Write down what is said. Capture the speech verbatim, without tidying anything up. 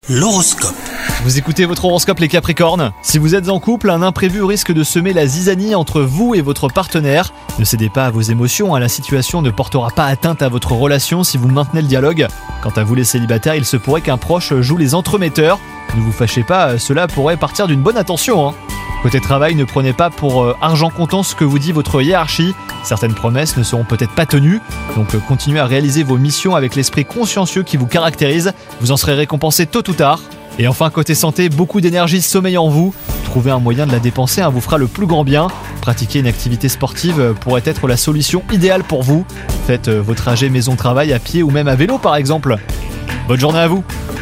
L'horoscope. Vous écoutez votre horoscope les Capricornes. Si vous êtes en couple, un imprévu risque de semer la zizanie entre vous et votre partenaire. Ne cédez pas à vos émotions, hein, la situation ne portera pas atteinte à votre relation si vous maintenez le dialogue. Quant à vous les célibataires, il se pourrait qu'un proche joue les entremetteurs. Ne vous fâchez pas, cela pourrait partir d'une bonne intention. Hein. Côté travail, ne prenez pas pour euh, argent comptant ce que vous dit votre hiérarchie. Certaines promesses ne seront peut-être pas tenues, donc euh, continuez à réaliser vos missions avec l'esprit consciencieux qui vous caractérise. Vous en serez récompensé tôt ou tard. Et enfin, côté santé, beaucoup d'énergie sommeille en vous. Trouver un moyen de la dépenser hein, vous fera le plus grand bien. Pratiquer une activité sportive euh, pourrait être la solution idéale pour vous. Faites euh, vos trajets maison-travail à pied ou même à vélo par exemple. Bonne journée à vous!